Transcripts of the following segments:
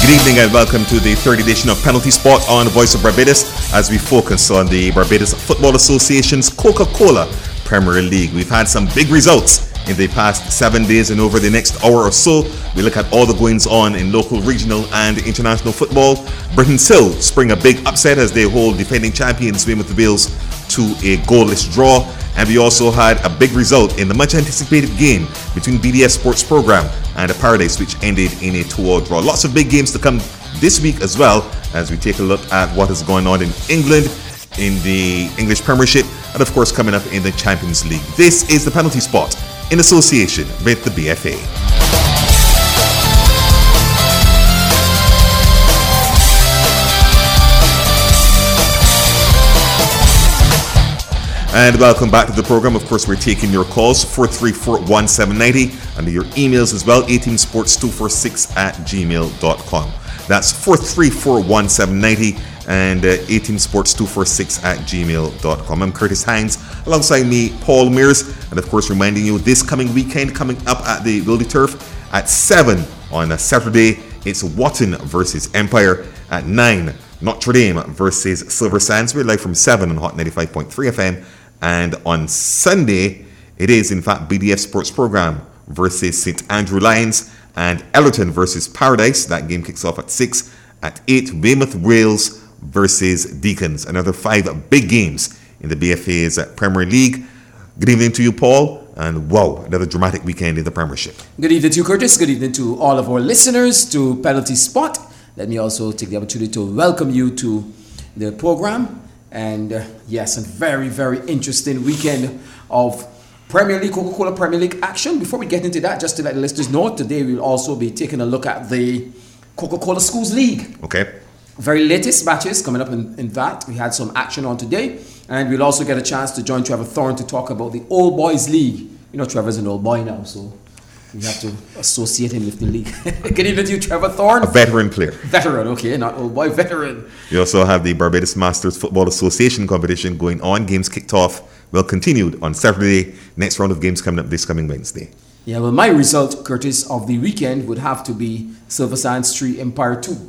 Good evening and welcome to the third edition of Penalty Spot on Voice of Barbados as we focus on the Barbados Football Association's Coca-Cola Premier League. We've had some big results in the past 7 days, and over the next hour or so we look at all the goings on in local, regional and international football. Britain's Hill spring a big upset as they hold defending champions Weymouth Wales to a goalless draw. And we also had a big result in the much anticipated game between BDS Sports Programme and Paradise, which ended in a 2-2 draw. Lots of big games to come this week as well, as we take a look at what is going on in England, in the English Premiership, and of course coming up in the Champions League. This is the Penalty Spot in association with the BFA. And welcome back to the program. Of course, we're taking your calls, 434-1790, and your emails as well, 18sports246@gmail.com. That's 434-1790 and 18sports246@gmail.com. I'm Curtis Hines, alongside me, Paul Mears, and of course, reminding you this coming weekend, coming up at the Wildy Turf at 7 on a Saturday, it's Watton versus Empire. At 9, Notre Dame versus Silver Sands. We're live from 7 on Hot 95.3 FM. And on Sunday, it is in fact BDF Sports Programme versus St Andrew Lions, and Ellerton versus Paradise. That game kicks off at 6. At 8, Weymouth Wales versus Deacons. Another 5 big games in the BFA's Premier League. Good evening to you, Paul. And wow, another dramatic weekend in the Premiership. Good evening to you, Curtis. Good evening to all of our listeners to Penalty Spot. Let me also take the opportunity to welcome you to the program. And yes, a very, very interesting weekend of Premier League, Coca-Cola Premier League action. Before we get into that, just to let the listeners know, today we'll also be taking a look at the Coca-Cola Schools League. Okay. Very latest matches coming up in that. We had some action on today. And we'll also get a chance to join Trevor Thorne to talk about the Old Boys League. You know, Trevor's an old boy now, so we have to associate him with the league. Good evening to you, Trevor Thorne. A veteran player. Veteran, okay, not old boy, veteran. You also have the Barbados Masters Football Association competition going on. Games kicked off, well, continued on Saturday. Next round of games coming up this coming Wednesday. Yeah, well, my result, Curtis, of the weekend would have to be Silver Sands 3, Empire 2.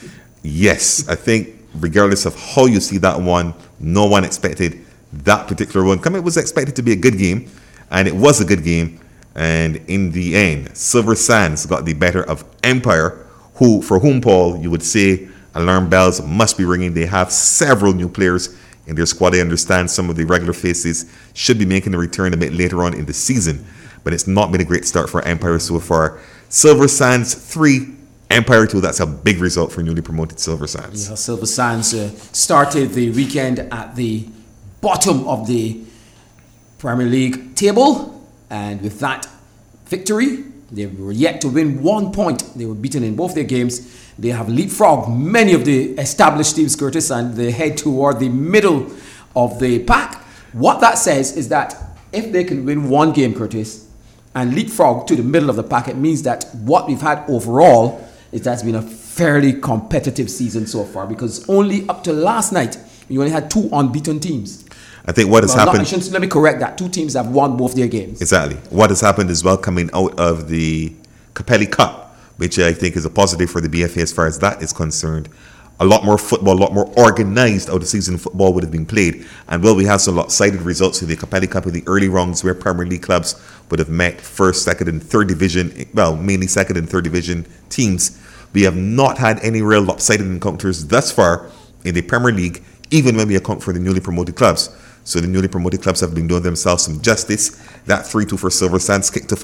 Yes, I think regardless of how you see that one, no one expected that particular one. It was expected to be a good game, and it was a good game. And in the end, Silver Sands got the better of Empire, for whom, Paul, you would say alarm bells must be ringing. They have several new players in their squad. I understand some of the regular faces should be making a return a bit later on in the season, but it's not been a great start for Empire so far. Silver Sands 3, Empire 2. That's a big result for newly promoted Silver Sands. Yeah, Silver Sands started the weekend at the bottom of the Premier League table. And with that victory, they were yet to win 1 point. They were beaten in both their games. They have leapfrogged many of the established teams, Curtis, and they head toward the middle of the pack. What that says is that if they can win one game, Curtis, and leapfrog to the middle of the pack, it means that what we've had overall is that's been a fairly competitive season so far, because only up to last night, you only had 2 unbeaten teams. I think what has happened... Let me correct that. 2 teams have won both their games. Exactly. What has happened as well coming out of the Capelli Cup, which I think is a positive for the BFA as far as that is concerned. A lot more football, a lot more organised out of season football would have been played. And well, we have some lopsided results in the Capelli Cup in the early rounds where Premier League clubs would have met first, second and third division, well, mainly second and third division teams. We have not had any real lopsided encounters thus far in the Premier League, even when we account for the newly promoted clubs. So the newly promoted clubs have been doing themselves some justice. That 3-2 for Silver Sands kicked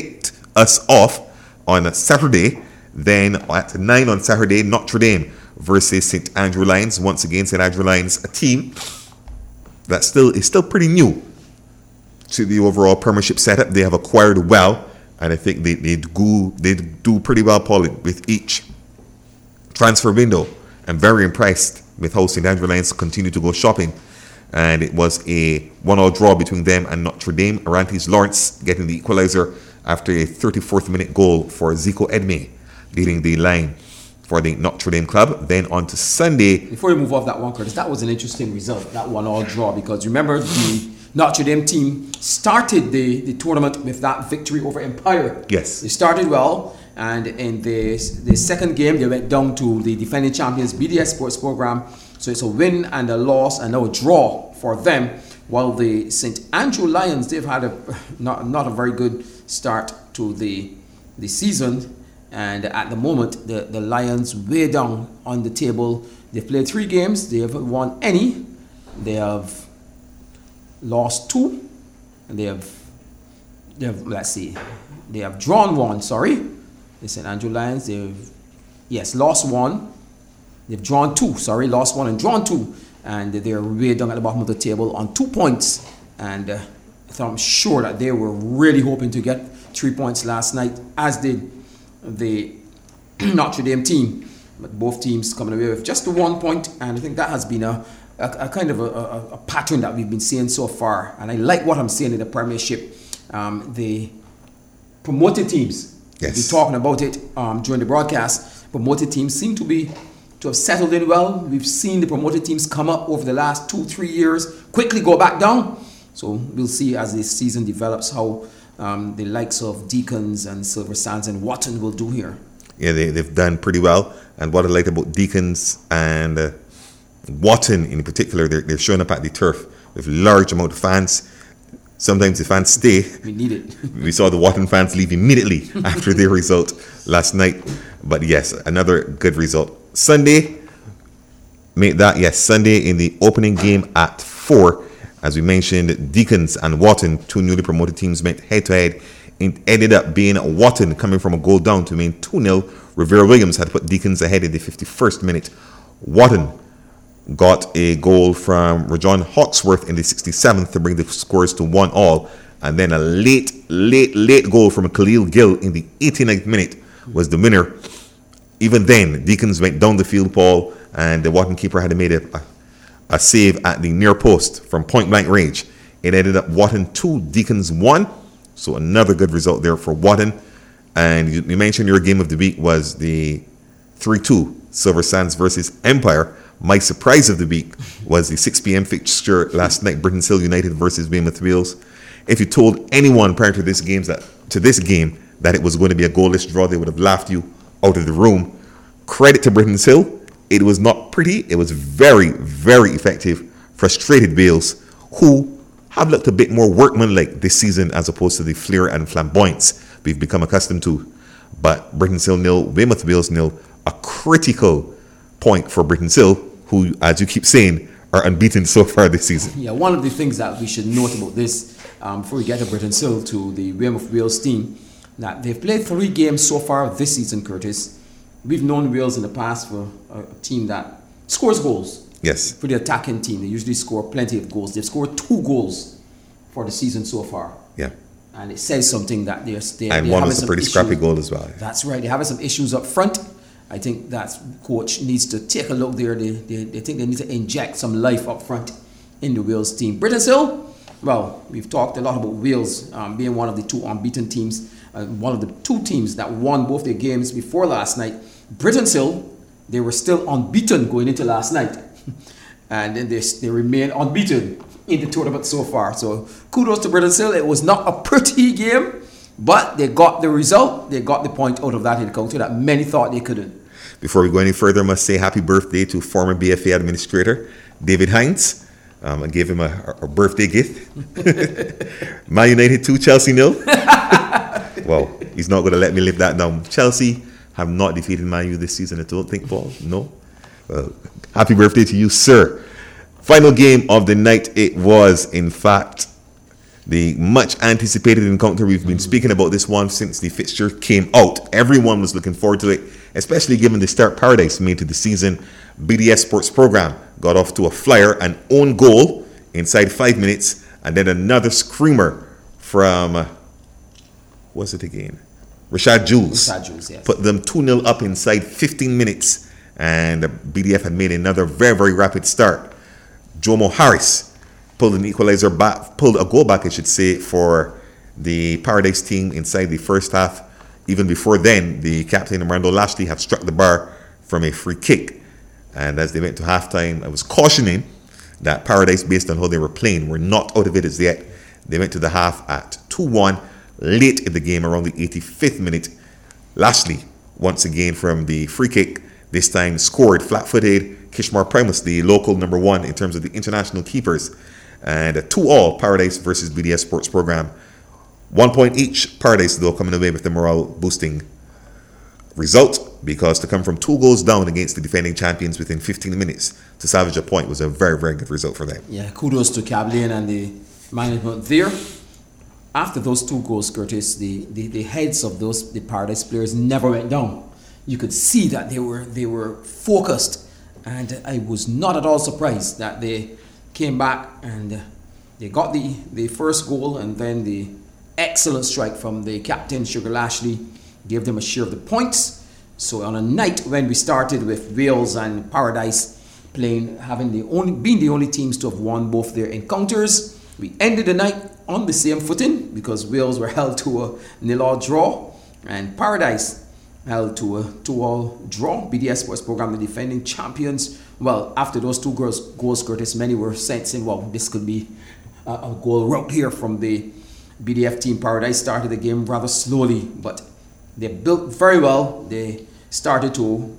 us off on a Saturday. Then at 9 on Saturday, Notre Dame versus St Andrew Lions. Once again, St Andrew Lions, a team that is still pretty new to the overall Premiership setup. They have acquired well, and I think they do pretty well, Paul, with each transfer window. I'm very impressed with how St Andrew Lions continue to go shopping. And it was a 1-1 draw between them and Notre Dame. Arantes Lawrence getting the equalizer after a 34th minute goal for Zico Edme, leading the line for the Notre Dame club. Then on to Sunday. Before we move off that one, Curtis, that was an interesting result, that 1-1 draw, because remember the Notre Dame team started the tournament with that victory over Empire. Yes. They started well, And in the second game, they went down to the defending champions BDS Sports Program. So it's a win and a loss and now a draw for them. While the St. Andrew Lions, they've had not a very good start to the season. And at the moment, the Lions way down on the table. They've played 3 games. They haven't won any. They have lost 2. And they have drawn 1, sorry. The St. Andrew Lions, lost 1. They've drawn 2, lost 1 and drawn 2. And they're way down at the bottom of the table on 2 points. And so I'm sure that they were really hoping to get 3 points last night, as did the Notre Dame team. But both teams coming away with just the 1 point. And I think that has been a kind of a pattern that we've been seeing so far. And I like what I'm seeing in the Premiership. The promoted teams, yes, we're talking about it during the broadcast. Promoted teams seem to have settled in well. We've seen the promoted teams come up over the last 2-3 years, quickly go back down. So we'll see as this season develops how the likes of Deacons and Silver Sands and Wotton will do here. Yeah, they've done pretty well. And what I like about Deacons and Wotton in particular, they're showing up at the turf with large amount of fans. Sometimes the fans stay. We need it. We saw the Wotton fans leave immediately after their result last night. But yes, another good result. Sunday in the opening game at 4. As we mentioned, Deacons and Wotton, 2 newly promoted teams, went head-to-head. It ended up being Wotton coming from a goal down to win 2-0. Rivera Williams had put Deacons ahead in the 51st minute. Wotton got a goal from Rajon Hawksworth in the 67th to bring the scores to 1-1. And then a late goal from Khalil Gill in the 89th minute was the winner. Even then, Deacons went down the field, Paul, and the Wotton keeper had made a save at the near post from point-blank range. It ended up Wotton 2, Deacons 1. So another good result there for Wotton. And you mentioned your game of the week was the 3-2 Silver Sands versus Empire. My surprise of the week was the 6 p.m. fixture last night, Britons Hill United versus Weymouth Wales. If you told anyone prior to this game that it was going to be a goalless draw, they would have laughed you out of the room. Credit to Britons Hill. It was not pretty. It was very, very effective. Frustrated Wales, who have looked a bit more workmanlike this season as opposed to the flair and flamboyance we've become accustomed to. But Britons Hill 0, Weymouth Wales 0, a critical point for Britons Hill, who, as you keep saying, are unbeaten so far this season. Yeah, one of the things that we should note about this, before we get to Britons Hill, to the Weymouth Wales team, that they've played 3 games so far this season, Curtis. We've known Wales in the past for a team that scores goals. Yes. For the attacking team, they usually score plenty of goals. They've scored 2 goals for the season so far. Yeah. And it says something that they're and one was a pretty scrappy goal as well. That's right. They're having some issues up front. I think that coach needs to take a look there. They think they need to inject some life up front in the Wales team. Britons Hill, well, we've talked a lot about Wales being one of the 2 unbeaten teams, one of the 2 teams that won both their games before last night. Britons Hill, they were still unbeaten going into last night. And then they remain unbeaten in the tournament so far. So kudos to Britons Hill. It was not a pretty game, but they got the result. They got the point out of that encounter that many thought they couldn't. Before we go any further, I must say happy birthday to former BFA administrator David Hines. I gave him a birthday gift. Man United 2, Chelsea 0. Well, he's not going to let me live that down. Chelsea have not defeated Man U this season, I don't think, Paul. No. Well, happy birthday to you, sir. Final game of the night, it was, in fact, the much anticipated encounter. We've been speaking about this one since the fixture came out. Everyone was looking forward to it, especially given the start Paradise made to the season. BDS Sports Program got off to a flyer, an own goal inside 5 minutes, and then another screamer from, what's it again? Rashad Jules. Yes. Put them 2-0 up inside 15 minutes, and BDF had made another very, very rapid start. Jomo Harris pulled a goal back, I should say, for the Paradise team inside the first half. Even before then, the captain, Randall Lashley, have struck the bar from a free kick. And as they went to halftime, I was cautioning that Paradise, based on how they were playing, were not out of it as yet. They went to the half at 2-1. Late in the game, around the 85th minute, Lashley, once again from the free kick, this time scored flat-footed. Kishmar Primus, the local number 1 in terms of the international keepers. And 2-2 Paradise versus BDS Sports Program. 1 point each. Paradise, though, coming away with the morale-boosting result, because to come from 2 goals down against the defending champions within 15 minutes to salvage a point was a very, very good result for them. Yeah, kudos to Kablin and the management there. After those 2 goals, Curtis, the heads of the Paradise players never went down. You could see that they were focused, and I was not at all surprised that they came back and they got the first goal, and then the excellent strike from the captain, Sugar Lashley, gave them a share of the points. So on a night when we started with Wales and Paradise being the only teams to have won both their encounters, we ended the night on the same footing because Wales were held to a 0-0 draw and Paradise held to a 2-2 draw. BDS Sports Program, the defending champions. Well, after those 2 goals, Curtis, many were sensing, well, this could be a goal route here from the BDF team. Paradise started the game rather slowly, but they built very well. They started to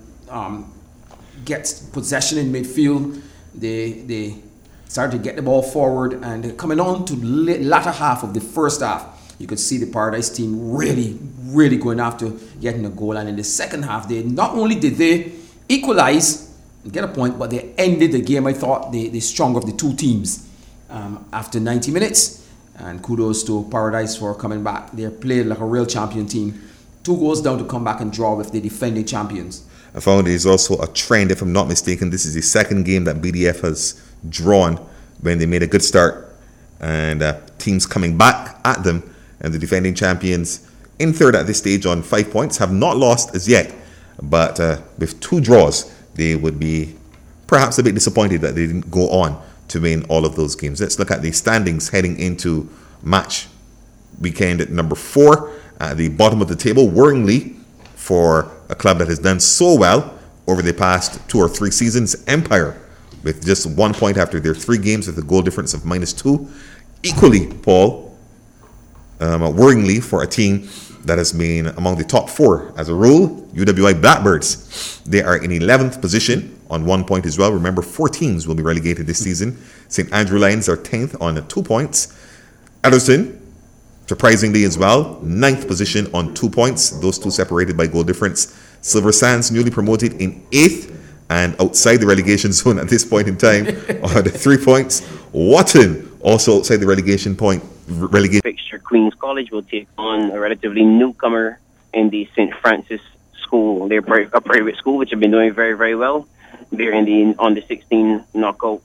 get possession in midfield. They started to get the ball forward, and coming on to the latter half of the first half, you could see the Paradise team really going after getting a goal. And in the second half, they not only did they equalize and get a point, but they ended the game, I thought, the stronger of the 2 teams after 90 minutes. And kudos to Paradise for coming back. They played like a real champion team. 2 goals down to come back and draw with the defending champions. I found there's also a trend, if I'm not mistaken. This is the second game that BDF has drawn when they made a good start, and teams coming back at them, and the defending champions in third at this stage on 5 points have not lost as yet, but with 2 draws they would be perhaps a bit disappointed that they didn't go on to win all of those games. Let's look at the standings heading into match weekend at number 4 at the bottom of the table. Worryingly, for a club that has done so well over the past 2 or 3 seasons, Empire, with just 1 point after their 3 games with a goal difference of -2. Equally, Paul, worryingly for a team that has been among the top 4 as a rule, UWI Blackbirds. They are in 11th position on 1 point as well. Remember, 4 teams will be relegated this season. St. Andrew Lions are 10th on 2 points. Ederson, surprisingly as well, 9th position on 2 points. Those 2 separated by goal difference. Silver Sands, newly promoted, in 8th and outside the relegation zone at this point in time on 3 points. Wotton, also outside the relegation fixture. Queen's College will take on a relatively newcomer in the St. Francis School. They're a private school which have been doing very, very well. They're on the 16 knockouts.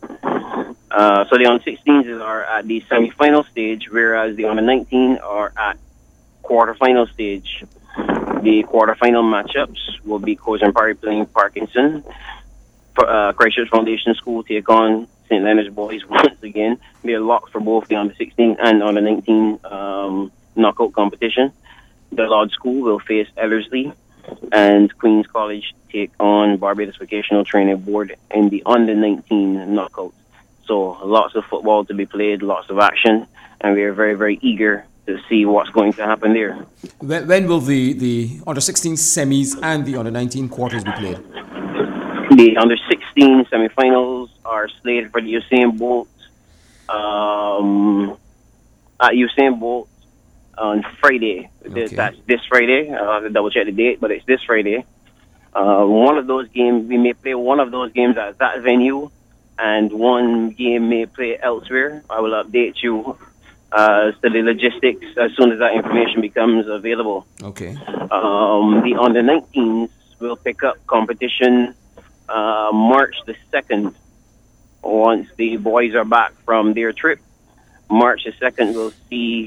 So the under-16s are at the semi-final stage, whereas the under-19 are at quarter-final stage. The quarter-final matchups will be Coach and Parry playing Parkinson. Christchurch Foundation School take on St. Leonard's Boys once again. They're locked for both the under-16 and under-19 knockout competition. The Lodge School will face Ellerslie, and Queen's College take on Barbados Vocational Training Board in the under-19 knockouts. So lots of football to be played, lots of action, and we are very, very eager to see what's going to happen there. When will the under-16 semis and the under-19 quarters be played? The under-16 semi-finals are slated for the Usain Bolt at Usain Bolt on Friday. Okay. That's this Friday. I'll have to double-check the date, but it's this Friday. One of those games, we may play one of those games at that venue, and one game may play elsewhere. I will update you as to the logistics as soon as that information becomes available. Okay. The under-19s will pick up competition March the 2nd, once the boys are back from their trip. March the 2nd will see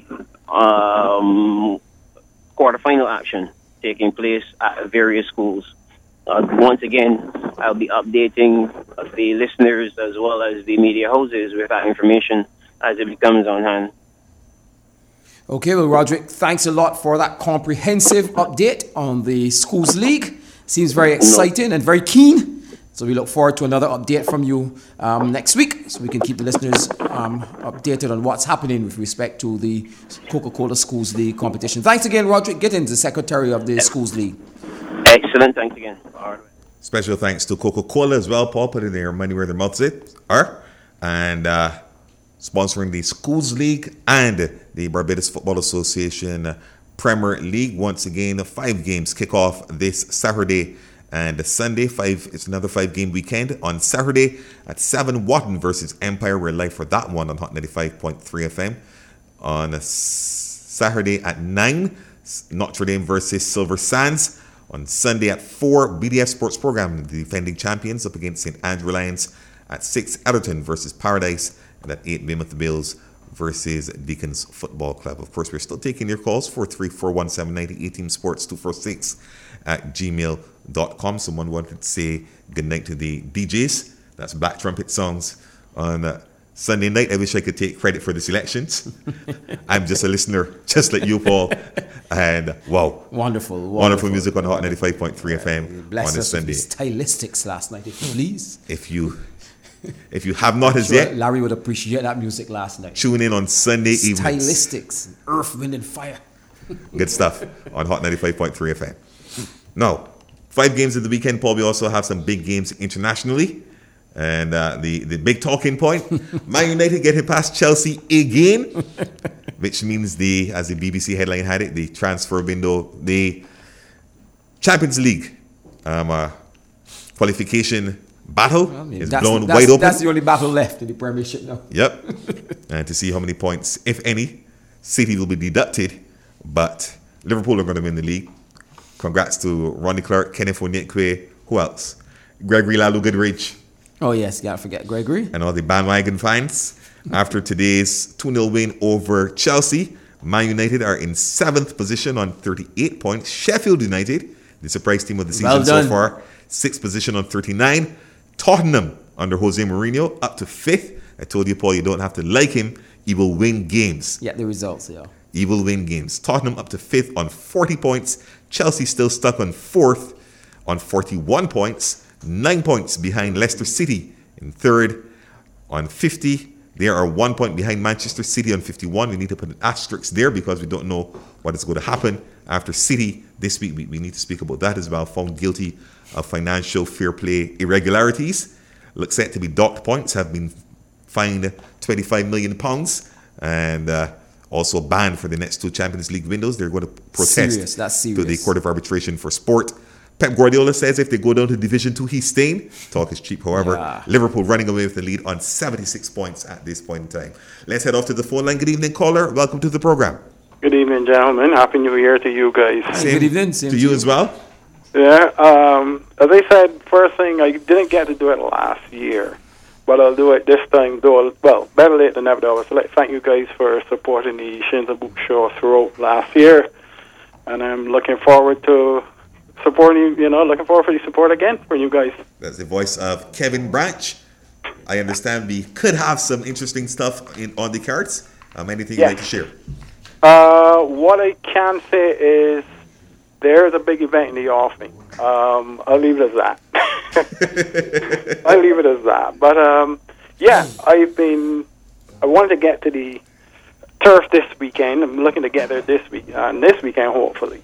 quarterfinal action taking place at various schools. Once again, I'll be updating the listeners as well as the media houses with that information as it becomes on hand. Okay, well, Roderick, thanks a lot for that comprehensive update on the Schools League. Seems very exciting and very keen. So we look forward to another update from you next week, so we can keep the listeners updated on what's happening with respect to the Coca-Cola Schools League competition. Thanks again, Roderick Gittins, the Secretary of the Schools League. Excellent. Thanks again. All right. Special thanks to Coca-Cola as well, Paul, putting their money where their mouths are, and sponsoring the Schools League and the Barbados Football Association Premier League. Once again, 5 games kick off this Saturday and Sunday. It's another 5-game weekend. On Saturday at 7, Watton versus Empire. We're live for that one on Hot 95.3 FM. On Saturday at 9, Notre Dame versus Silver Sands. On Sunday at 4, BDF Sports Program, the defending champions, up against St. Andrew Lions. At 6, Atherton versus Paradise. And at 8, Weymouth Bills versus Deacons Football Club. Of course, we're still taking your calls, 4341790, sports 246 at gmail.com. Someone wanted to say goodnight to the DJs. That's Black Trumpet Songs on Sunday night. I wish I could take credit for the selections. I'm just a listener, just like you, Paul. And wow. Wonderful music on Hot 95.3 FM Bless on a us Sunday. with stylistics last night, if you please. If you have not as yet, Larry would appreciate that music last night. tune in on Sunday evening. Stylistics, Earth, Wind and Fire. Good stuff on Hot 95.3 FM. Now, 5 games of the weekend, Paul. We also have some big games internationally. And the big talking point, Man United getting past Chelsea again, which means as the BBC headline had it, the transfer window, the Champions League qualification battle is blown wide open. That's the only battle left in the Premiership now. Yep. And to see how many points, if any, City will be deducted, but Liverpool are going to win the league. Congrats to Ronnie Clark, Kenneth Onyekwe, who else? Gregory Lalu Goodridge. Oh yes, can't forget Gregory. And all the bandwagon fans. After today's 2-0 win over Chelsea, Man United are in 7th position on 38 points. Sheffield United, the surprise team of the season so far, 6th position on 39. Tottenham, under Jose Mourinho, up to 5th. I told you, Paul, you don't have to like him. He will win games. Yeah, the results, yeah. He will win games. Tottenham up to 5th on 40 points. Chelsea still stuck on 4th on 41 points. 9 points behind Leicester City in 3rd on 50. They are 1 point behind Manchester City on 51. We need to put an asterisk there because we don't know what is going to happen after City this week. We need to speak about that as well. Found guilty of financial fair play irregularities. Looks set to be docked points. Have been fined £25 million and also banned for the next 2 Champions League windows. They're going to protest to the Court of Arbitration for Sport. Pep Guardiola says if they go down to Division 2, he's staying. Talk is cheap, however. Liverpool running away with the lead on 76 points at this point in time. Let's head off to the phone line. Good evening, caller. Welcome to the program. Good evening, gentlemen. Happy New Year to you guys. Good evening. Same to you as well. Yeah. As I said, first thing, I didn't get to do it last year, but I'll do it this time, though. Well, better late than never, though. So thank you guys for supporting the Shins and Book show throughout last year. And I'm looking forward to supporting you, looking forward for the support again for you guys. That's the voice of Kevin Branch. I understand we could have some interesting stuff on the cards. Anything you'd like to share? What I can say is there's a big event in the offing. I'll leave it as that. But I wanted to get to the turf this weekend. I'm looking to get there this weekend, hopefully.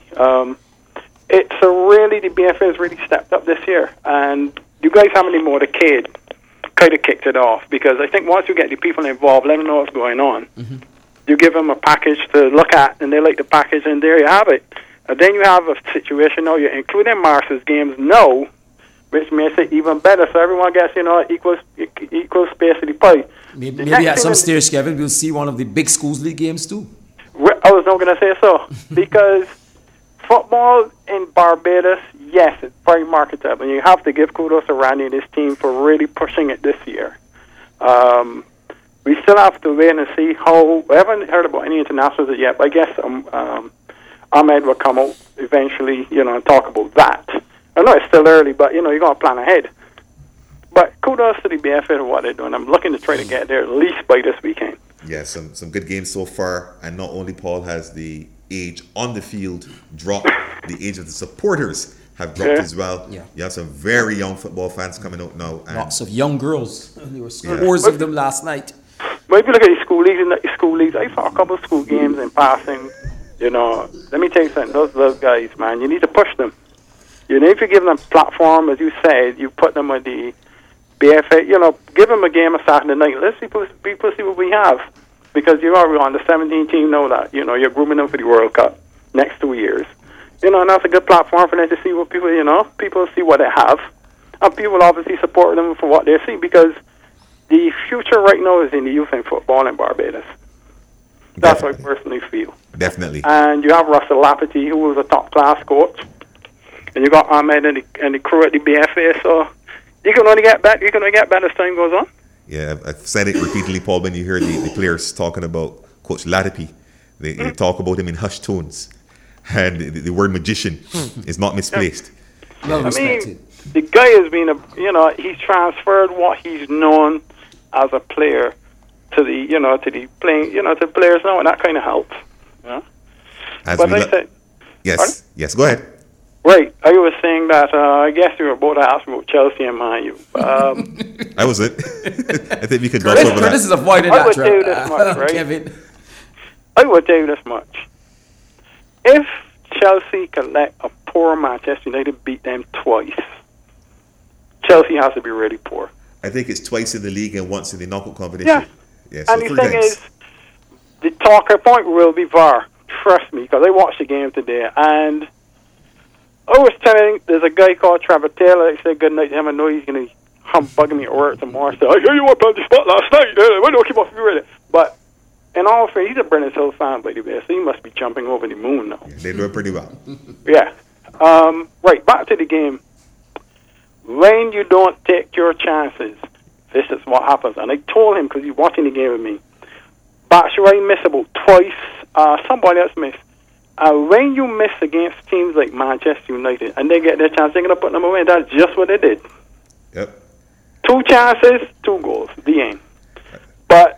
The BFA has really stepped up this year, and you guys having the motorcade kind of kicked it off, because I think once you get the people involved, let them know what's going on. Mm-hmm. You give them a package to look at, and they like the package, and there you have it. And then you have a situation now, you're including Masters games now, which makes it even better, so everyone gets, equal space of the pie. Maybe at some stage, Kevin, we'll see one of the big Schools League games too. I was not going to say so, because football in Barbados, yes, it's very marketable, and you have to give kudos to Randy and his team for really pushing it this year. We still have to wait and see how. We haven't heard about any internationals yet, but I guess Ahmed will come out eventually, and talk about that. I know it's still early, but you got to plan ahead. But kudos to the BFA for what they're doing. I'm looking to try to get there at least by this weekend. Yeah, some good games so far, and not only Paul has the age on the field dropped, the age of the supporters have dropped Yeah. as well. Yeah. You have some very young football fans coming out now. And Lots of young girls. There were scores of them last night. But if you look at the school leagues, I saw a couple of school games in passing. You know, let me tell you something. Those guys, man, you need to push them. You know, if you give them a platform, as you said, you put them with the BFA. You know, give them a game on Saturday night. Let's see, people see what we have, because you are on the 17 team. Know that, you know, you're grooming them for the World Cup next 2 years. You know, and that's a good platform for them to see what people, you know, people see what they have, and people obviously support them for what they see, because the future right now is in the youth and football in Barbados. That's what I personally feel. Definitely. And you have Russell Lafferty, who was a top-class coach, and you got Ahmed and the crew at the BFA. So you can only get better. You can only get better as time goes on. Yeah, I've said it repeatedly, Paul. When you hear the players talking about Coach Latipi, they talk about him in hushed tones, and the word magician is not misplaced. Well I respected. mean, the guy has been he's transferred what he's known as a player to the to the players now, and that kind of helps. Yeah. As But we I said, yes, pardon? yes, go ahead. right, I was saying that I guess you were both asking about Chelsea and Man U. I was it. I think we could gloss over Curtis that. is avoiding I that would do this much, right? Kevin. I would tell you this much. If Chelsea can let a poor Manchester United beat them twice, Chelsea has to be really poor. I think it's twice in the league and once in the knockout competition. Yeah. Yeah, so And the 3 thing times. is, the talker point will be VAR. Trust me, because I watched the game today, and I was telling, there's a guy called Trevor Taylor. I said good night to him. I know he's going to humbugging me at work tomorrow. So I hear you were playing the spot last night. Why don't you keep off with it? But in all fairness, he's a Brennan's Hill fan, by the way, so he must be jumping over the moon now. Yeah, they're doing pretty well. Yeah. Right, back to the game. When you don't take your chances, this is what happens. And I told him, because he's watching the game with me, Batshuayi missed about twice. Somebody else missed. When you miss against teams like Manchester United and they get their chance, they're going to put them away. That's just what they did. Yep. 2 chances, 2 goals. The end. But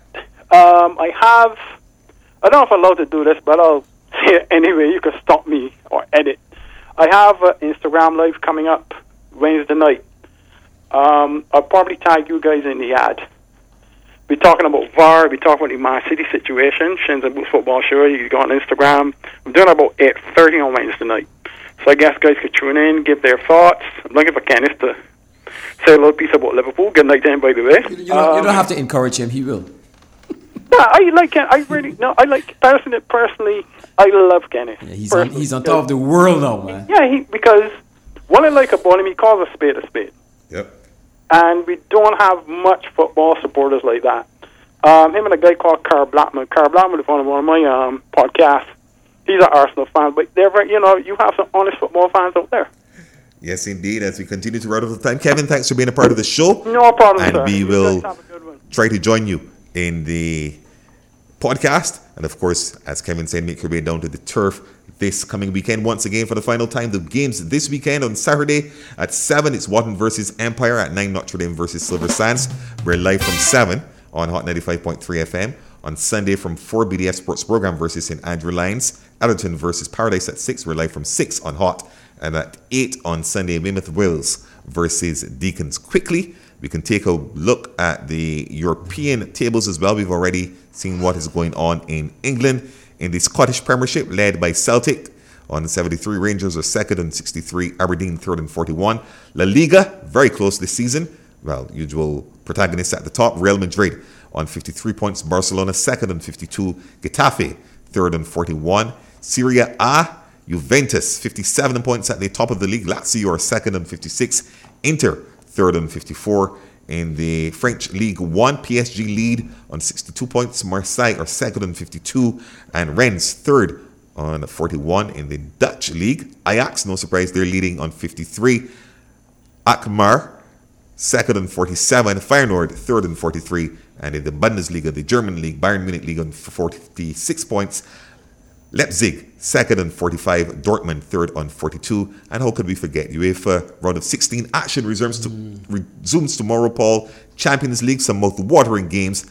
I don't know if I'm allowed to do this, but I'll say it anyway. You can stop me or edit. I have Instagram Live coming up Wednesday night. I'll probably tag you guys in the ad. We're talking about VAR. We're talking about the Man City situation. Shins and Boots Football Show. You go on Instagram. I'm doing about 8:30 on Wednesday night. So I guess guys could tune in, give their thoughts. I'm looking for Kenneth to say a little piece about Liverpool. Good night to him, by the way. You don't have to encourage him. He will. Yeah, I like Ken. I like personally. I love Kenneth. Yeah, personally. he's on top of the world now, man. Yeah, because what I like about him, he calls a spade a spade. Yep. And we don't have much football supporters like that. Him and a guy called Carl Blackman. Carl Blackman is one of my podcasts. He's an Arsenal fan, but they're very, you have some honest football fans out there. Yes, indeed. As we continue to run out of time, Kevin, thanks for being a part of the show. No problem, And sir. we You will guys have a good one. try to join you in the podcast. And of course, as Kevin said, make your way down to the turf this coming weekend. Once again, for the final time, the games this weekend on Saturday at 7, it's Wharton versus Empire. At 9, Notre Dame versus Silver Sands. We're live from 7 on Hot 95.3 FM. On Sunday from 4, BDF Sports Program versus St. Andrew Lions. Allerton versus Paradise at 6. We're live from 6 on Hot. And at 8 on Sunday, Weymouth Wills versus Deacons. Quickly, we can take a look at the European tables as well. We've already seen what is going on in England. In the Scottish Premiership, led by Celtic on 73, Rangers are second on 63, Aberdeen third on 41. La Liga, very close this season. Well, usual protagonists at the top, Real Madrid on 53 points, Barcelona second on 52, Getafe third on 41. Serie A, Juventus 57 points at the top of the league, Lazio are second on 56, Inter third on 54. In the French League 1, PSG lead on 62 points. Marseille are second on 52. And Rennes third on 41. In the Dutch League, Ajax, no surprise, they're leading on 53. Akmar, second on 47. Feyenoord, third on 43. And in the Bundesliga, the German League, Bayern Munich league on 46 points. Leipzig, second on 45. Dortmund, third on 42. And how could we forget? UEFA round of 16 action resumes tomorrow, Paul. Champions League, some mouth-watering games.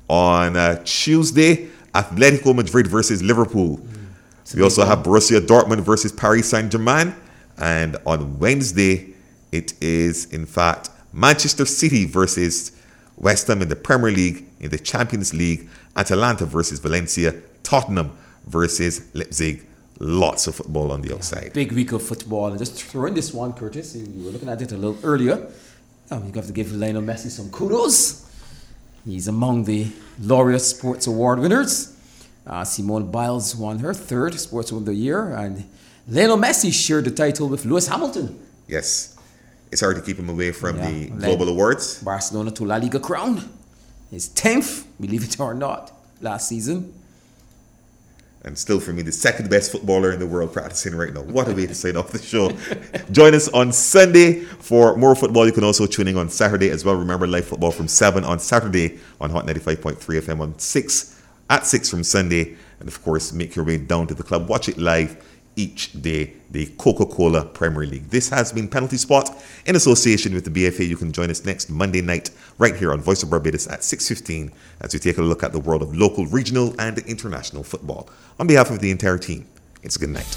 On Tuesday, Atletico Madrid versus Liverpool. We also have Borussia Dortmund versus Paris Saint-Germain. And on Wednesday, it is, in fact, Manchester City versus West Ham in the Premier League. In the Champions League, Atalanta versus Valencia, Tottenham versus Leipzig. Lots of football on the outside. Big week of football. And just throw in this one, Curtis. You were looking at it a little earlier. You have to give Lionel Messi some kudos. He's among the Laureate Sports Award winners. Simone Biles won her third Sportswoman of the Year, and Lionel Messi shared the title with Lewis Hamilton. Yes. It's hard to keep him away from the global awards. Barcelona to La Liga crown. His 10th, believe it or not, last season. And still, for me, the second best footballer in the world practicing right now. What a way to sign off the show. Join us on Sunday for more football. You can also tune in on Saturday as well. Remember, live football from 7 on Saturday on Hot 95.3 FM on 6 at 6 from Sunday. And of course, make your way down to the club. Watch it live each day, the Coca-Cola Premier League. This has been Penalty Spot in association with the BFA. You can join us next Monday night right here on Voice of Barbados at 6:15 as we take a look at the world of local, regional and international football. On behalf of the entire team, it's a good night.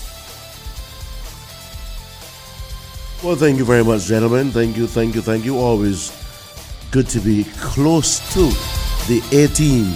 Well, thank you very much, gentlemen. Thank you. Always good to be close to the A team.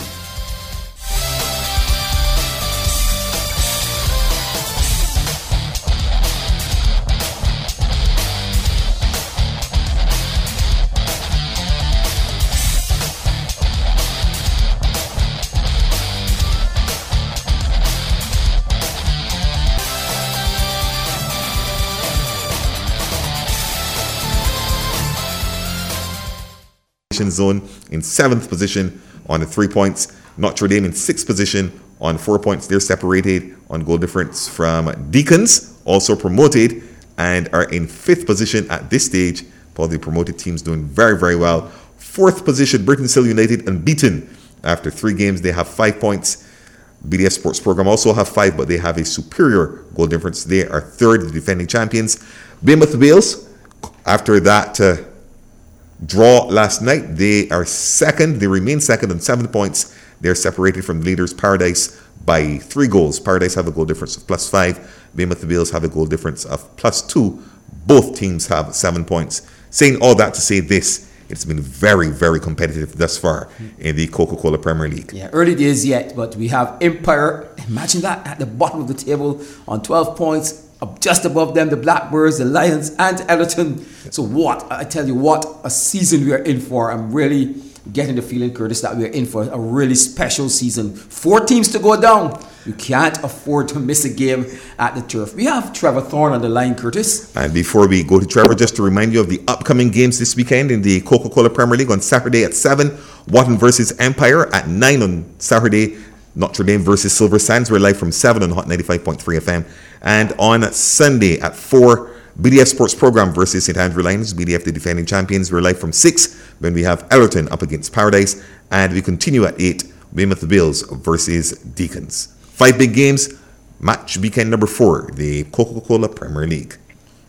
Zone in 7th position on the 3 points. Notre Dame in 6th position on 4 points. They're separated on goal difference from Deacons, also promoted, and are in 5th position at this stage. All the promoted teams doing very, very well. 4th position, Britainsill United, unbeaten. After 3 games, they have 5 points. BDF Sports Program also have 5, but they have a superior goal difference. They are 3rd, the defending champions. Weymouth Wales, after that draw last night, they are 2nd. They remain 2nd on 7 points. They're separated from leaders Paradise by 3 goals. Paradise have a goal difference of +5. Weymouth Wales have a goal difference of +2. Both teams have 7 points. Saying all that to say this, it's been very, very competitive thus far in the Coca-Cola Premier League. Yeah, early days yet, but we have Empire, imagine that, at the bottom of the table on 12 points. Just above them, the Blackbirds, the Lions, and Ellerton. So I tell you what a season we are in for. I'm really getting the feeling, Curtis, that we are in for a really special season. 4 teams to go down. You can't afford to miss a game at the turf. We have Trevor Thorne on the line, Curtis. And before we go to Trevor, just to remind you of the upcoming games this weekend in the Coca-Cola Premier League on Saturday at 7. Wotton versus Empire at 9 on Saturday. Notre Dame versus Silver Sands. We're live from 7 on Hot 95.3 FM. And on Sunday at 4, BDF Sports Program versus St. Andrew Lions. BDF, the defending champions. We're live from 6 when we have Ellerton up against Paradise. And we continue at 8, Weymouth Wales versus Deacons. 5 big games. Match weekend number 4, the Coca-Cola Premier League.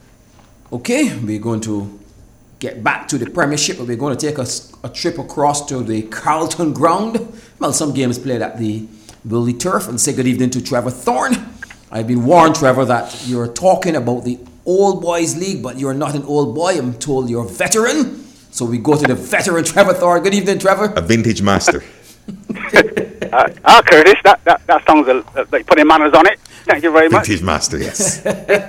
Okay, we're going to get back to the Premiership, but we're going to take a trip across to the Carlton ground. Well, some games played at the Willie Turf. And say good evening to Trevor Thorne. I've been warned, Trevor, that you're talking about the Old Boys League, but you're not an old boy. I'm told you're a veteran. So we go to the veteran Trevor Thorne. Good evening, Trevor. A vintage master. Curtis, that sounds like putting manners on it. Thank you very much. Vintage master, yes.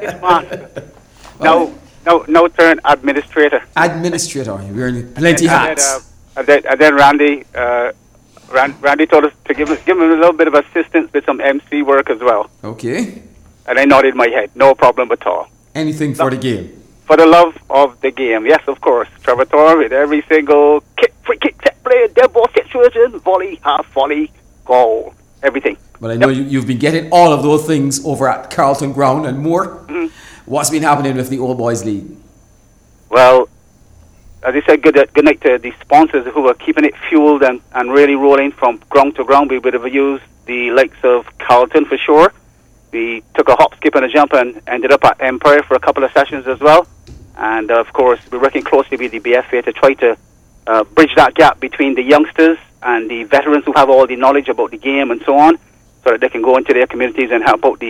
No turn administrator. Administrator. We're in plenty hats. And then Randy. Randy told us to give him a little bit of assistance with some MC work as well. Okay. And I nodded my head. No problem at all. Anything for the game? For the love of the game. Yes, of course. Trevor Thorne with every single kick, free kick, set play, dead ball situation, volley, half volley, goal, everything. But I know you've been getting all of those things over at Carlton Ground and more. Mm-hmm. What's been happening with the Old Boys League? Well, as I said, good night to the sponsors who are keeping it fueled and really rolling from ground to ground. We would have used the likes of Carlton for sure. We took a hop, skip and a jump and ended up at Empire for a couple of sessions as well. And of course, we're working closely with the BFA to try to bridge that gap between the youngsters and the veterans who have all the knowledge about the game and so on, so that they can go into their communities and help out the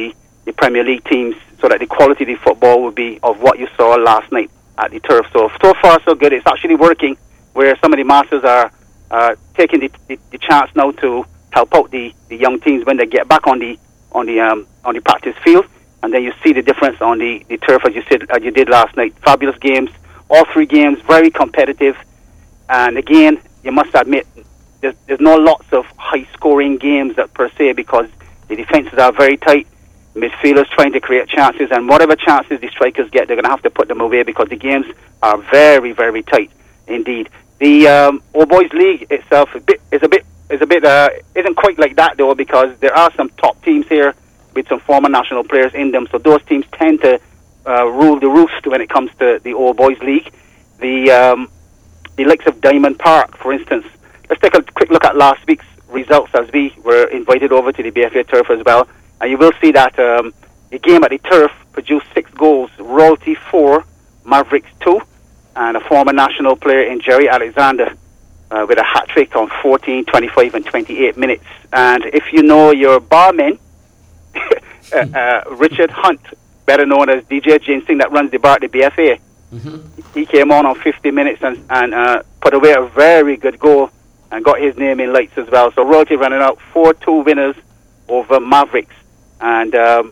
the Premier League teams, so that the quality of the football would be of what you saw last night at the turf. So far so good. It's actually working, where some of the masters are taking the chance now to help out the young teams when they get back on the practice field, and then you see the difference on the turf as you did last night. Fabulous games, all 3 games, very competitive, and again, you must admit there's no lots of high-scoring games that per se, because the defenses are very tight. Midfielders trying to create chances, and whatever chances the strikers get, they're going to have to put them away, because the games are very, very tight indeed. The Old Boys League itself isn't quite like that though, because there are some top teams here with some former national players in them. So those teams tend to rule the roost when it comes to the Old Boys League. The likes of Diamond Park, for instance. Let's take a quick look at last week's results, as we were invited over to the BFA turf as well. And you will see that the game at the turf produced 6 goals, Royalty 4, Mavericks 2, and a former national player in Jerry Alexander with a hat-trick on 14, 25, and 28 minutes. And if you know your barman, Richard Hunt, better known as DJ Ginsing, that runs the bar at the BFA, he came on 50 minutes and put away a very good goal and got his name in lights as well. So Royalty running out 4-2 winners over Mavericks. And,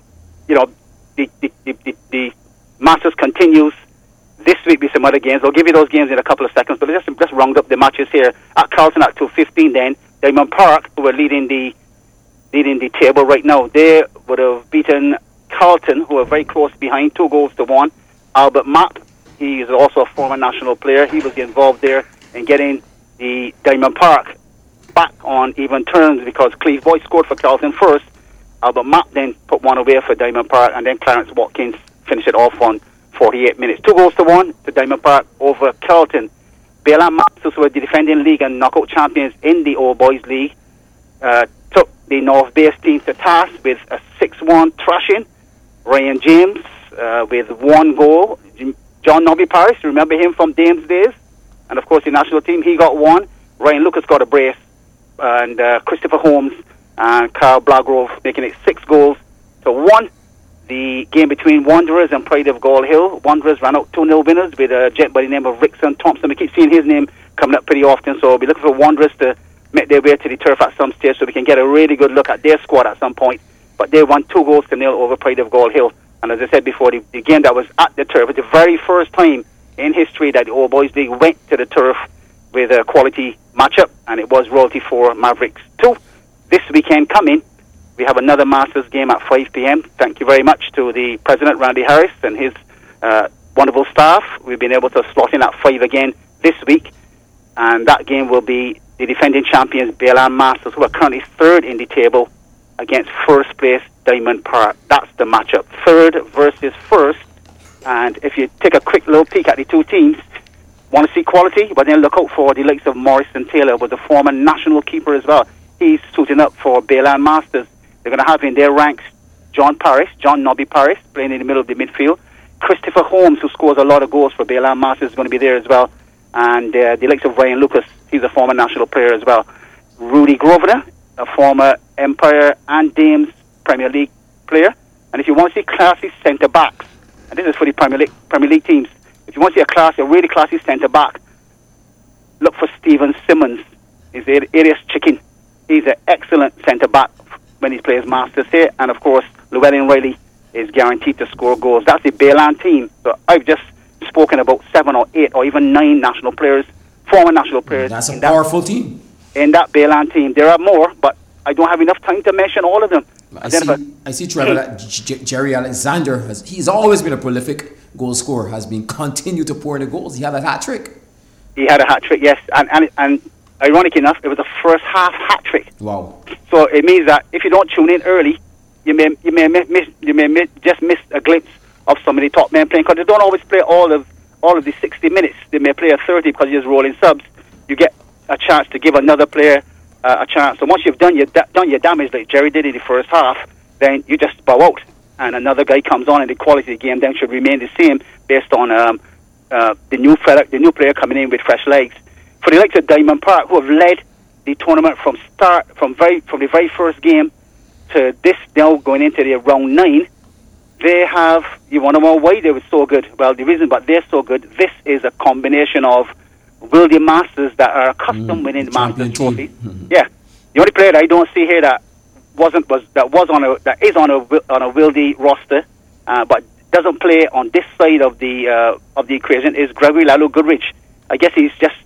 the Masters continues this week with some other games. I'll give you those games in a couple of seconds, but let's just round up the matches here. At Carlton at 2:15 then, Diamond Park, who are leading the table right now, they would have beaten Carlton, who are very close behind, 2-1. Albert Mapp, he is also a former national player. He was involved there in getting the Diamond Park back on even terms, because Cleve Boyd scored for Carlton first. Albert Mapp then put one away for Diamond Park, and then Clarence Watkins finished it off on 48 minutes. 2-1 to Diamond Park over Carlton. Baylan Masters, who were the defending league and knockout champions in the Old Boys League, took the North Base team to task with a 6-1 thrashing. Ryan James with 1 goal. John Nobby Paris, remember him from Dames days? And of course the national team, he got 1. Ryan Lucas got a brace. And Christopher Holmes and Carl Blagrove making it 6 goals to 1. The game between Wanderers and Pride of Gall Hill. Wanderers ran out 2-0 winners with a gent by the name of Rickson Thompson. We keep seeing his name coming up pretty often, so we'll be looking for Wanderers to make their way to the turf at some stage so we can get a really good look at their squad at some point. But they won 2-0 over Pride of Gall Hill. And as I said before, the game that was at the turf, it's the very first time in history that the Old Boys League went to the turf with a quality matchup, and it was Royalty 4, Mavericks 2. This weekend coming, we have another Masters game at 5 p.m. Thank you very much to the President, Randy Harris, and his wonderful staff. We've been able to slot in at 5 again this week, and that game will be the defending champions, Baylan Masters, who are currently 3rd in the table, against 1st place Diamond Park. That's the matchup, 3rd versus 1st. And if you take a quick little peek at the two teams, want to see quality, but then look out for the likes of Morrison Taylor, was a former national keeper as well. He's suiting up for Baylan Masters. They're going to have in their ranks John Nobby Paris, playing in the middle of the midfield. Christopher Holmes, who scores a lot of goals for Baylan Masters, is going to be there as well. And the likes of Ryan Lucas, he's a former national player as well. Rudy Grosvenor, a former Empire and Dames Premier League player. And if you want to see classy centre-backs, and this is for the Premier League teams, if you want to see a really classy centre-back, look for Stephen Simmons. He's the Arias Chicken. He's an excellent centre-back when he plays Masters here. And of course, Llewellyn Riley is guaranteed to score goals. That's the Baylan team. So I've just spoken about 7 or 8 or even 9 national players, former national players. That's a powerful team. In that Baylan team. There are more, but I don't have enough time to mention all of them. I see, Trevor, that Jerry Alexander, he's always been a prolific goal scorer, has been continued to pour in the goals. He had a hat-trick. He had a hat-trick, yes. And ironic enough, it was a first half hat-trick. Wow. So it means that if you don't tune in early, you may just miss a glimpse of some of the top men playing, because they don't always play all of the 60 minutes. They may play a 30 because you're just rolling subs. You get a chance to give another player a chance. So once you've done your damage, like Jerry did in the first half, then you just bow out, and another guy comes on, and the quality of the game then should remain the same based on the new player coming in with fresh legs. For the likes of Diamond Park, who have led the tournament from the very first game to this now going into the round 9, they have, you want to know why they were so good? Well, the reason but they're so good, this is a combination of Wildy Masters that are accustomed winning the Masters trophy. Yeah. The only player that I don't see here that is on a Wildy roster, but doesn't play on this side of the equation is Gregory Lalo Goodrich. I guess he's just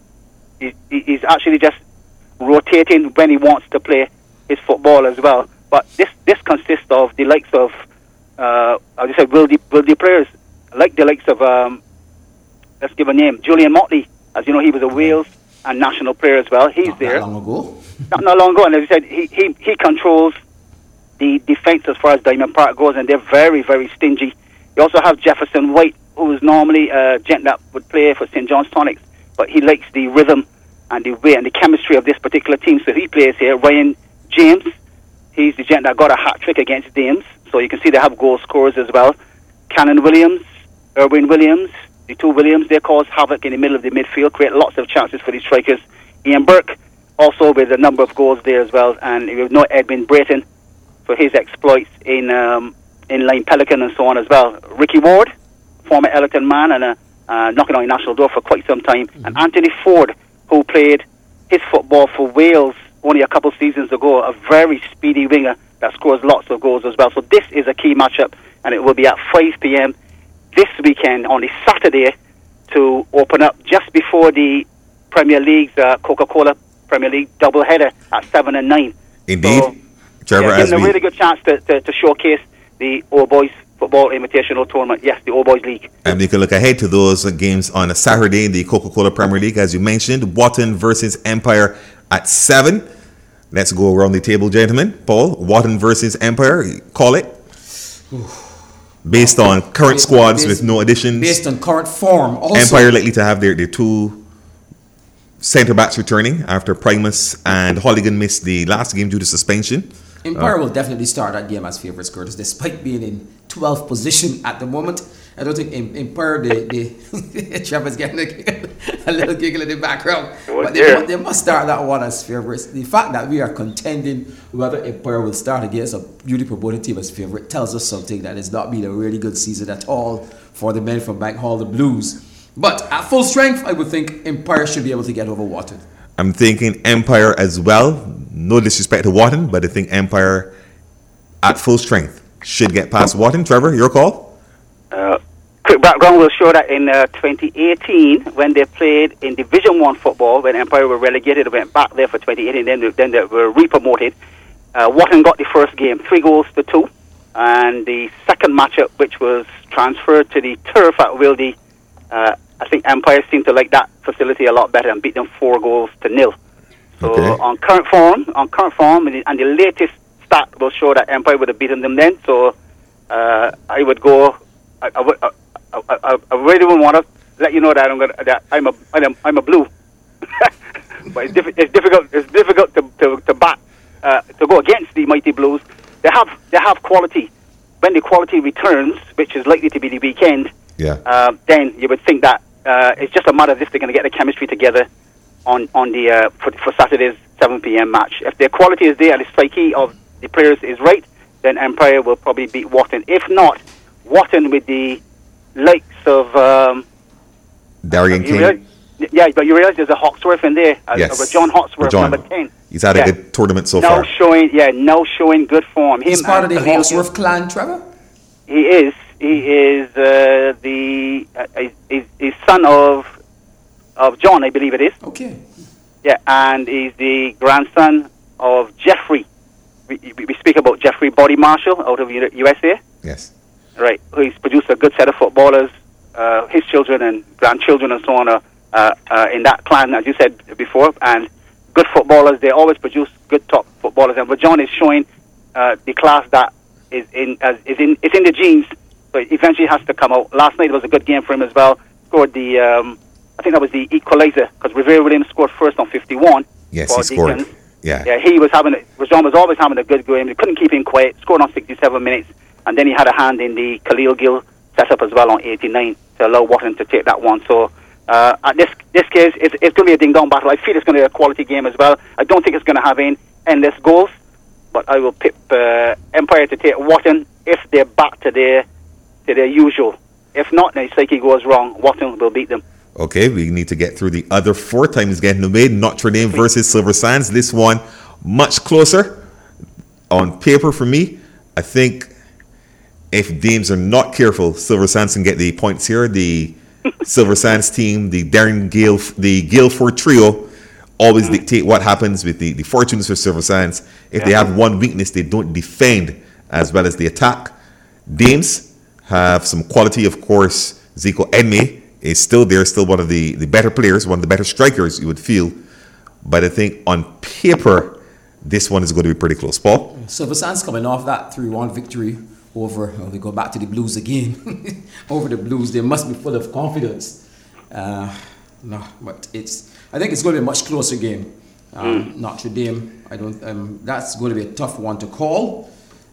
he's actually just rotating when he wants to play his football as well. But this consists of the likes of I just said Wildy players, like the likes of let's give a name, Julian Motley. As you know, he was a Wales and national player as well. He's there. Not long ago. Not long ago, and as I said, he controls the defence as far as Diamond Park goes, and they're very, very stingy. You also have Jefferson White, who is normally a gent that would play for St. John's Tonics, but he likes the rhythm and the way and the chemistry of this particular team, so he plays here. Ryan James, he's the gent that got a hat-trick against Dames, so you can see they have goal scorers as well. Cannon Williams, Erwin Williams, the two Williams, they cause havoc in the middle of the midfield, create lots of chances for the strikers. Ian Burke, also with a number of goals there as well, and we know Edwin Brayton for his exploits in Line Pelican and so on as well. Ricky Ward, former Ellerton man and knocking on the national door for quite some time. And Anthony Ford, who played his football for Wales only a couple seasons ago, a very speedy winger that scores lots of goals as well. So this is a key matchup, and it will be at 5 p.m. this weekend on the Saturday to open up just before the Premier League's Coca-Cola Premier League doubleheader at 7 and 9. Indeed. So, Trevor, yeah, a really good chance to showcase the Old Boys Football Invitational Tournament. Yes, the Old Boys League. And we can look ahead to those games on a Saturday in the Coca-Cola Premier League, as you mentioned. Wharton versus Empire at 7. Let's go around the table, gentlemen. Paul, Wharton versus Empire, call it. Based on current squads with no additions. Based on current form. Also, Empire likely to have their two centre-backs returning after Primus and Holligan missed the last game due to suspension. Empire will definitely start that game as favourites, Curtis, despite being in 12th position at the moment. I don't think Empire, Trevor's getting a little giggle in the background. But they must start that one as favourites. The fact that we are contending whether Empire will start against a beauty promoted team as favourite tells us something that it's not been a really good season at all for the men from Bank Hall, the Blues. But at full strength, I would think Empire should be able to get over Wharton. I'm thinking Empire as well. No disrespect to Wharton, but I think Empire at full strength should get past Wharton. Trevor, your call? Quick background will show that in 2018, when they played in Division 1 football, when Empire were relegated, they went back there for 2018, then they were re-promoted. Wharton got the first game, 3-2. And the second matchup, which was transferred to the turf at Wildy, I think Empire seemed to like that facility a lot better and beat them 4-0. So on current form, and the latest stat will show that Empire would have beaten them then. So I would go. I really wouldn't want to let you know that I'm a blue. But it's difficult. It's difficult to bat to go against the mighty Blues. They have quality. When the quality returns, which is likely to be the weekend, then you would think that it's just a matter of if they're going to get the chemistry together on the for Saturday's 7 p.m. match. If their quality is there and the psyche of the players is right, then Empire will probably beat Wharton. If not, Wharton with the likes of Darian King. But you realize there's a Hawksworth in there. Yes. John Hawksworth, number 10. He's had a good tournament so far. Now showing good form. He's part of the Hawksworth clan, Trevor? He is. He is he's son of John, I believe it is. Okay. Yeah, and he's the grandson of Jeffrey. We speak about Jeffrey Body Marshall out of USA. Yes. Right. He's produced a good set of footballers. His children and grandchildren and so on are in that clan, as you said before, and good footballers. They always produce good top footballers. And John is showing the class that is in the genes. So it eventually has to come out. Last night was a good game for him as well. Scored the I think that was the equalizer because Revere Williams scored first on 51. Yes, he scored. Deacons. Yeah, John was always having a good game. He couldn't keep him quiet. Scored on 67 minutes, and then he had a hand in the Khalil Gill setup as well on 89 to allow Wharton to take that one. So at this case, it's going to be a ding-dong battle. I feel it's going to be a quality game as well. I don't think it's going to have endless goals. but I will pick Empire to take Wharton if they're back to their usual. If not, then Psyche goes wrong. Wharton will beat them. Okay, we need to get through the other 4 times getting made. Notre Dame versus Silver Sands. This one much closer on paper for me. I think if Dames are not careful, Silver Sands can get the points here. The Silver Sands team, the Guilford trio, always dictate what happens with the fortunes for Silver Sands. If they have one weakness, they don't defend as well as the attack. Dames have some quality, of course. Zico Enme is still there, still one of the better players, one of the better strikers, you would feel. But I think on paper, this one is going to be pretty close. Paul? Silver Sands coming off that 3-1 victory over, we go back to the Blues again, over the Blues. They must be full of confidence. No, but I think it's going to be a much closer game. Notre Dame, that's going to be a tough one to call.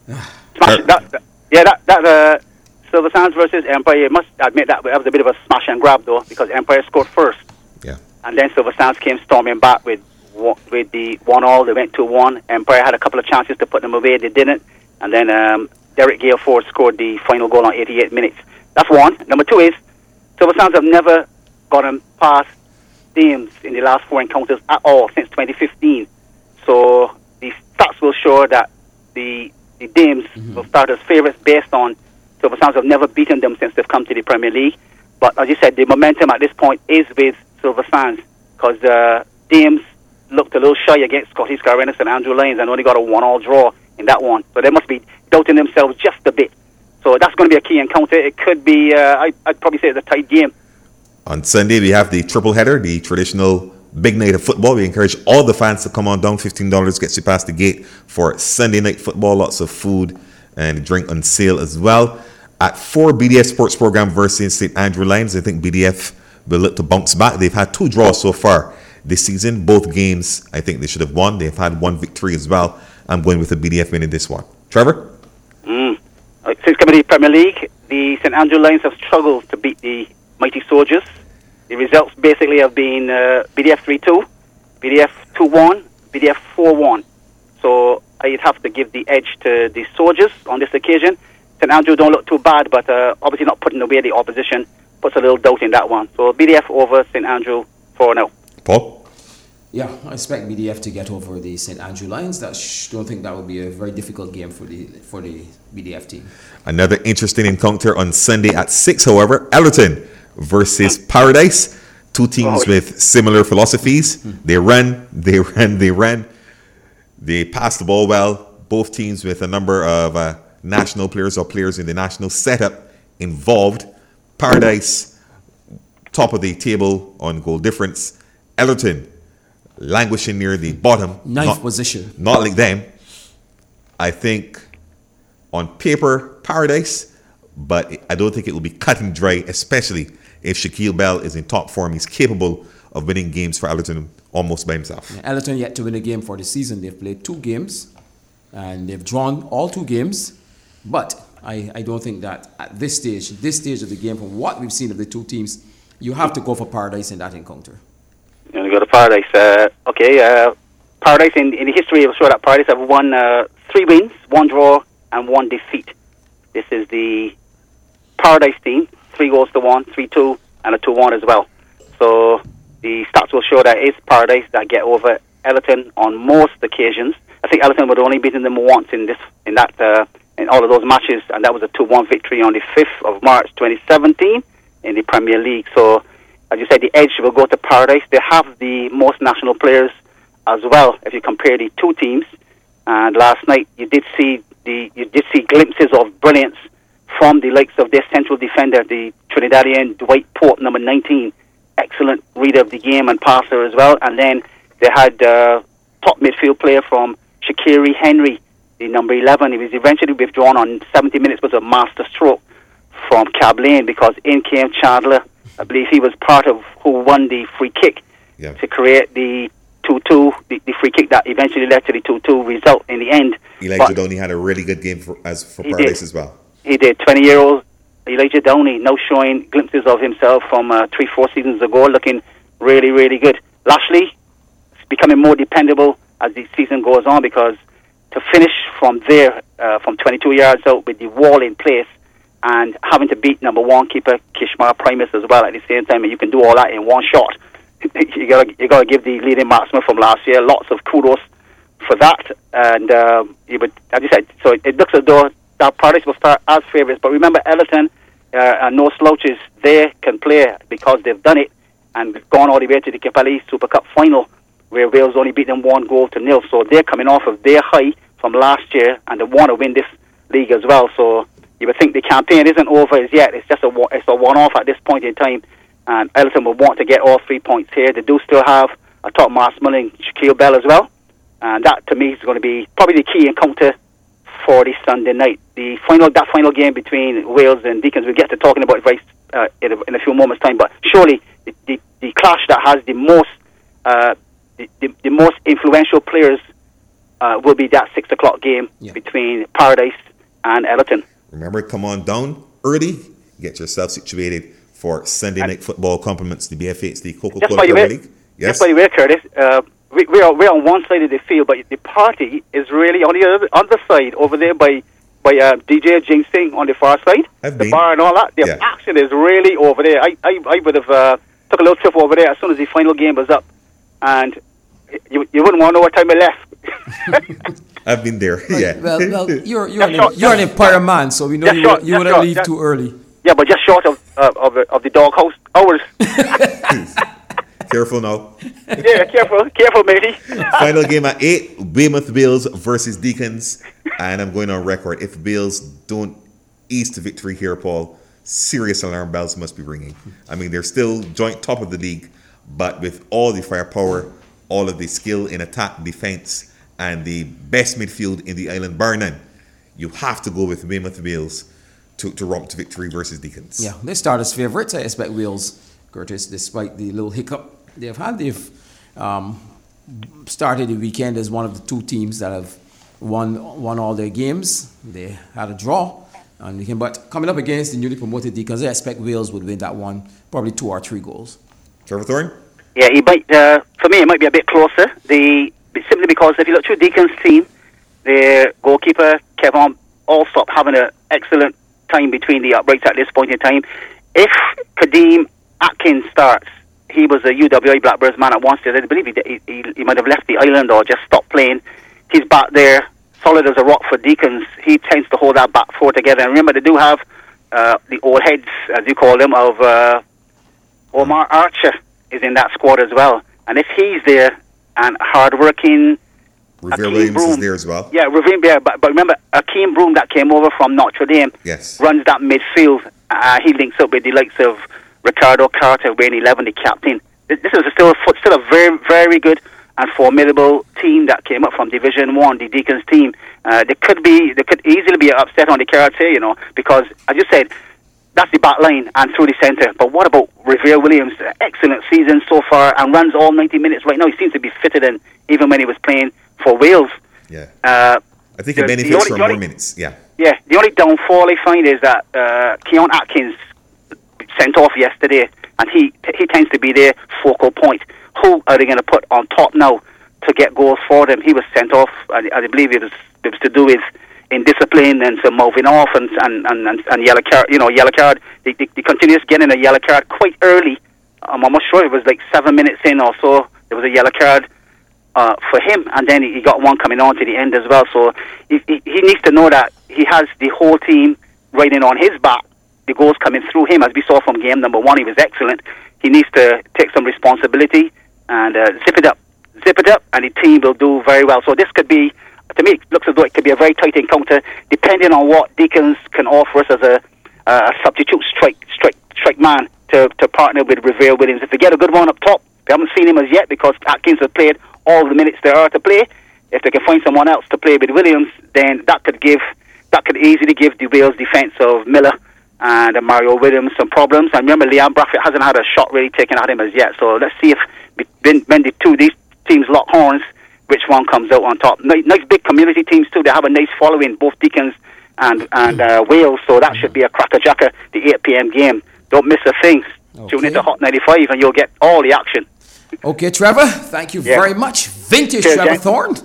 That Silver Sands versus Empire, you must admit that was a bit of a smash and grab though, because Empire scored first. Yeah. And then Silver Sands came storming back with the 1-1. They went 2-1. Empire had a couple of chances to put them away, they didn't. And then Derek Guilford scored the final goal on 88 minutes. That's one. Number 2 is Silver Sands have never gotten past Dames in the last 4 encounters at all since 2015. So the stats will show that the Dames will start as favourites based on Silver Sands have never beaten them since they've come to the Premier League. But as you said, the momentum at this point is with Silver Sands, because Dames looked a little shy against Scottish Skyriners and Andrew Lions and only got a 1-1 draw in that one. So they must be doubting themselves just a bit. So that's going to be a key encounter. It could be, I'd probably say it's a tight game. On Sunday, we have the triple header, the traditional big night of football. We encourage all the fans to come on down. $15 gets you past the gate for Sunday night football. Lots of food and drink on sale as well. At 4, BDF Sports Program versus St. Andrew Lions. I think BDF will look to bounce back. They've had 2 draws so far this season. Both games, I think they should have won. They've had 1 victory as well. I'm going with the BDF winning this one. Trevor? Since coming to the Premier League, the St. Andrew Lions have struggled to beat the Mighty Soldiers. The results basically have been BDF 3-2, BDF 2-1, BDF 4-1. So I'd have to give the edge to the Soldiers on this occasion. St. Andrew don't look too bad, but obviously not putting away the opposition puts a little doubt in that one. So BDF over St. Andrew 4-0. Paul? Yeah, I expect BDF to get over the St. Andrew Lions. Don't think that would be a very difficult game for the BDF team. Another interesting encounter on Sunday at 6, however. Ellerton versus Paradise. 2 teams with similar philosophies. They ran. They passed the ball well. Both teams with a number of national players or players in the national setup involved. Paradise, top of the table on goal difference. Ellerton, languishing near the bottom. Ninth position. Not like them. I think on paper, Paradise, but I don't think it will be cut and dry, especially if Shaquille Bell is in top form. He's capable of winning games for Ellerton almost by himself. Ellerton yet to win a game for the season. They've played 2 games and they've drawn all 2 games. But I don't think that at this stage of the game, from what we've seen of the 2 teams, you have to go for Paradise in that encounter. You're going to go to Paradise. Paradise in the history will show that Paradise have won 3 wins, 1 draw, and 1 defeat. This is the Paradise team, 3-1, 3-2, and a 2-1 as well. So the stats will show that it's Paradise that get over Ellerton on most occasions. I think Ellerton would only beaten them once in all of those matches, and that was a 2-1 victory on the 5th of March 2017 in the Premier League. So, as you said, the edge will go to Paradise. They have the most national players as well, if you compare the 2 teams. And last night, you did see glimpses of brilliance from the likes of their central defender, the Trinidadian Dwight Pope, number 19. Excellent reader of the game and passer as well. And then they had top midfield player from Shaqiri Henry, the number 11. He was eventually withdrawn on 70 minutes, was a master stroke from Cab Lane, because in came Chandler. I believe he was part of who won the free kick to create the 2-2, the free kick that eventually led to the 2-2 result in the end. Elijah Downey had a really good game for Paradise as well. He did. 20-year-old Elijah Downey now showing glimpses of himself from 3-4 seasons ago, looking really, really good. Lashley is becoming more dependable as the season goes on, because to finish from there, from 22 yards out with the wall in place, and having to beat number 1 keeper Kishmar Primus as well at the same time, and you can do all that in one shot. you gotta give the leading marksman from last year lots of kudos for that. And you would, as you said, so it looks as though that Paradise will start as favourites. But remember, Ellerton and no slouches, they can play because they've done it and gone all the way to the Capelli Super Cup final, where Wales only beat them 1-0. So they're coming off of their high from last year, and they want to win this league as well. So you would think the campaign isn't over as yet. It's just a one-off at this point in time. And Ellerton will want to get all 3 points here. They do still have a top marksman in Shaquille Bell as well. And that, to me, is going to be probably the key encounter for this Sunday night. That final game between Wales and Deacons, we'll get to talking about it in a few moments' time. But surely the clash that has the most influential players will be that 6 o'clock game between Paradise and Ellerton. Remember, come on down early, get yourself situated for Sunday night football. Compliments to BFA, it's the Coca-Cola Premier League. Yes. Just by the way, Curtis, we're on one side of the field, but the party is really on the other side over there by DJ Jing Sing on the far side. The bar and all that. The action is really over there. I would have took a little trip over there as soon as the final game was up, and you wouldn't want to know what time I left. I've been there. Right. Well, you're an Empire man, so we know you wouldn't leave too early. Yeah, but just short of the doghouse hours. Careful now. Yeah, careful, matey. Final game at 8, Weymouth Bills versus Deacons, and I'm going on record. If Bills don't ease to victory here, Paul, serious alarm bells must be ringing. I mean, they're still joint top of the league, but with all the firepower, all of the skill in attack, defense, and the best midfield in the island, bar none, you have to go with Weymouth Bills to romp to victory versus Deacons. Yeah, they start as favourites. I expect Wales, Curtis, despite the little hiccup they've had. They've started the weekend as one of the 2 teams that have won all their games. They had a draw, but coming up against the newly promoted Deacons, I expect Wales would win that one, probably 2 or 3 goals. Trevor Thorne? Yeah, he might. For me, it might be a bit closer. Simply because if you look through Deacons' team, their goalkeeper Kevin Allsop having an excellent time between the uprights at this point in time. If Kadeem Atkins starts, he was a UWI Blackbirds man at one stage. I believe he might have left the island or just stopped playing. He's back there, solid as a rock for Deacons. He tends to hold that back 4 together. And remember, they do have the old heads, as you call them, of Omar Archer is in that squad as well. And if he's there, and hard-working Revere Williams is there as well. Yeah, but remember, Akeem Broom that came over from Notre Dame runs that midfield. He links up with the likes of Ricardo Carter, Wayne 11, the captain. This is still a very, very good and formidable team that came up from Division 1, the Deacons team. There could easily be an upset on the cards here, because, as you said, that's the back line and through the centre. But what about Revere Williams? Excellent season so far and runs all 90 minutes right now. He seems to be fitter than even when he was playing for Wales. Yeah. I think he benefits from more minutes. Yeah. Yeah. The only downfall I find is that Keon Atkins sent off yesterday, and he tends to be their focal point. Who are they going to put on top now to get goals for them? He was sent off. I believe it was to do with indiscipline and some moving off and yellow card. Yellow card. They continues getting a yellow card quite early. I'm almost sure it was like 7 minutes in or so. There was a yellow card for him, and then he got one coming on to the end as well. So he needs to know that he has the whole team riding on his back. The goals coming through him, as we saw from game number 1. He was excellent. He needs to take some responsibility and zip it up, and the team will do very well. So this could be, to me, it looks as though it could be a very tight encounter, depending on what Deacons can offer us as a substitute strike man to partner with Revere Williams. If they get a good one up top, we haven't seen him as yet because Atkins has played all the minutes there are to play. If they can find someone else to play with Williams, then that could easily give the Wales defence of Miller and Mario Williams some problems. And remember, Liam Braffett hasn't had a shot really taken at him as yet. So let's see if when these teams lock horns, which one comes out on top. Nice big community teams too. They have a nice following, both Deacons and Wales. So that should be a crackerjacker, the 8 p.m. game. Don't miss a thing. Okay. Tune into Hot 95 and you'll get all the action. Okay, Trevor, thank you very much. Vintage Cheers, Trevor Jen. Thorne.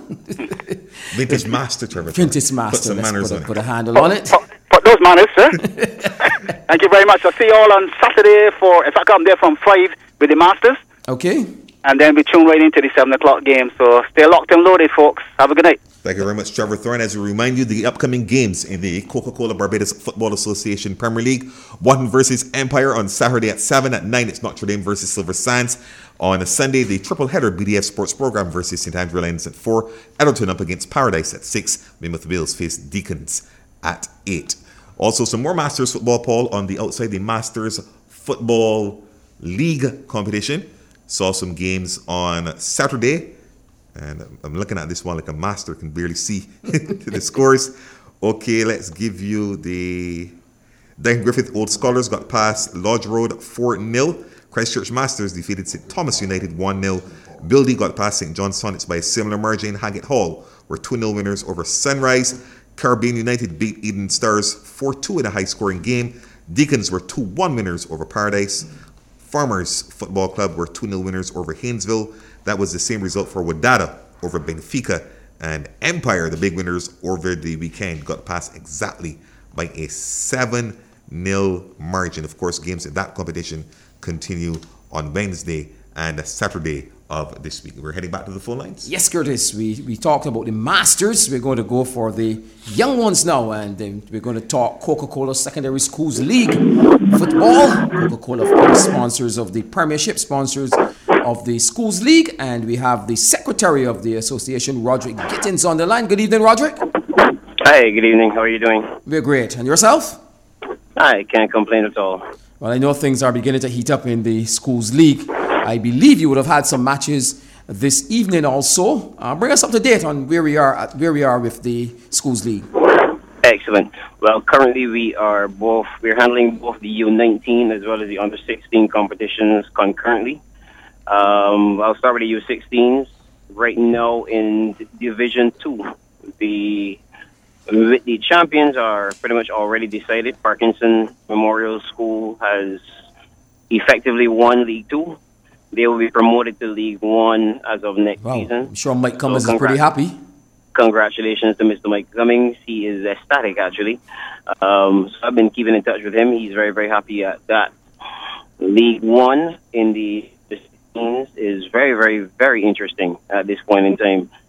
Vintage master, Trevor. Thorne. Vintage master. Put some Let's manners on put it. a handle on it. Put those manners, sir. Thank you very much. I'll see you all on Saturday in fact, I'm there from 5 with the Masters. Okay. And then we tune right into the 7 o'clock game. So stay locked and loaded, folks. Have a good night. Thank you very much, Trevor Thorne. As we remind you, the upcoming games in the Coca-Cola Barbados Football Association Premier League. Wanton versus Empire on Saturday at 7. At 9, it's Notre Dame versus Silver Sands. On a Sunday, the triple header BDF Sports Program versus St. Andrew Lions at 4. Edelton up against Paradise at 6. Weymouth Bills face Deacons at 8. Also, some more Masters football, Paul, on the outside, the Masters Football League competition. Saw some games on Saturday. And I'm looking at this one like a master, can barely see the scores. Okay, let's give you the Duncan Griffith Old Scholars got past Lodge Road 4-0. Christchurch Masters defeated St. Thomas United 1-0. Bildy got past St. John's Sonnets by a similar margin. Haggett Hall were 2-0 winners over Sunrise. Caribbean United beat Eden Stars 4-2 in a high-scoring game. Deacons were 2-1 winners over Paradise. Farmers Football Club were 2-0 winners over Haynesville. That was the same result for Wadada over Benfica. And Empire, the big winners over the weekend, got past exactly by a 7-0 margin. Of course, games in that competition continue on Wednesday and Saturday of this week. We're heading back to the phone lines. Yes, Curtis, we talked about the Masters. We're going to go for the young ones now, and we're going to talk Coca-Cola Secondary Schools League football. Coca-Cola, of course, sponsors of the Premiership, sponsors of the Schools League, and we have the Secretary of the Association, Roderick Gittins, on the line. Good evening, Roderick. Hi, good evening. How are you doing? We're great. And yourself? I can't complain at all. Well, I know things are beginning to heat up in the Schools League. I believe you would have had some matches this evening also. Bring us up to date on where we are with the Schools League. Excellent. Well, currently we're handling both the U19 as well as the under 16 competitions concurrently. I'll start with the U16s. Right now in Division 2, the champions are pretty much already decided. Parkinson Memorial School has effectively won League 2. They will be promoted to League 1 as of next season. I'm sure Mike Cummins is pretty happy. Congratulations to Mr. Mike Cummings. He is ecstatic, actually. So I've been keeping in touch with him. He's very, very happy at that. League 1 in the teams is very, very, very interesting at this point in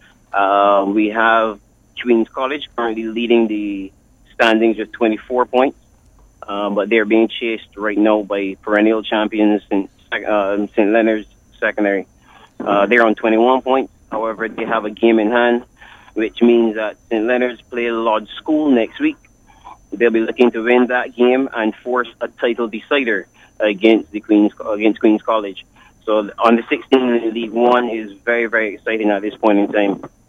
time. We have Queen's College currently leading the standings with 24 points, but they're being chased right now by perennial champions St. Leonard's Secondary. They're on 21 points. However, they have a game in hand, which means that St. Leonard's play Lodge School next week. They'll be looking to win that game and force a title decider against Queen's College. So on the 16 in League 1 is very, very exciting at this point in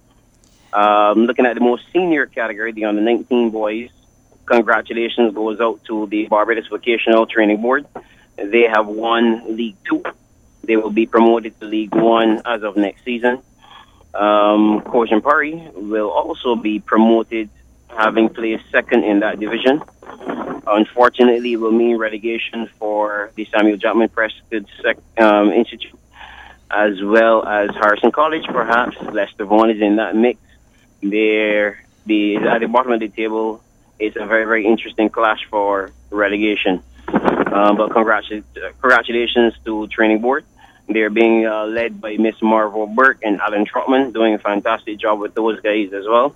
time. Looking at the most senior category, the under 19 boys, congratulations goes out to the Barbados Vocational Training Board. They have won League 2. They will be promoted to League 1 as of next season. Cochin-Parry will also be promoted, having placed second in that division. Unfortunately, it will mean relegation for the Samuel Jackman Prescott Institute, as well as Harrison College, perhaps. Leicester Vaughan is in that mix. At the bottom of the table, it's a very, very interesting clash for relegation. But congratulations to Training Board. They're being led by Miss Marvel Burke and Alan Trotman, doing a fantastic job with those guys as well.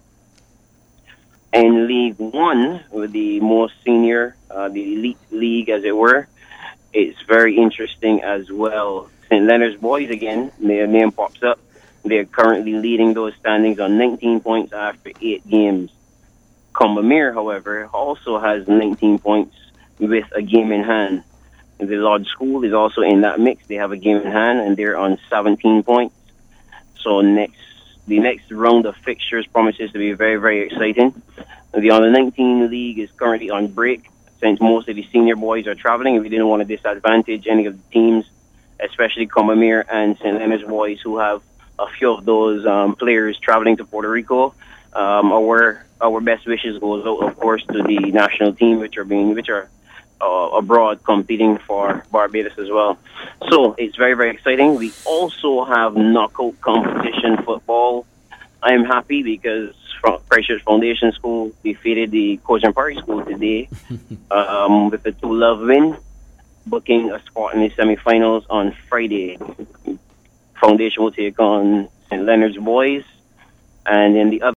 In League 1, with the most senior, the elite league, as it were, it's very interesting as well. St. Leonard's boys, again, their name pops up. They're currently leading those standings on 19 points after 8 games. Combermere, however, also has 19 points with a game in hand. The Lodge School is also in that mix. They have a game in hand, and they're on 17 points. So the next round of fixtures promises to be very, very exciting. The under-19 league is currently on break since most of the senior boys are traveling. We didn't want to disadvantage any of the teams, especially Combermere and St. Leonard's boys, who have a few of those players traveling to Puerto Rico. Our best wishes goes out, of course, to the national team, which are abroad competing for Barbados as well. So it's very, very exciting. We also have knockout competition football. I am happy because Christchurch Foundation School defeated the Coaching Party School today with a 2-love win, booking a spot in the semi-finals on Friday. Foundation will take on St. Leonard's Boys, and then the other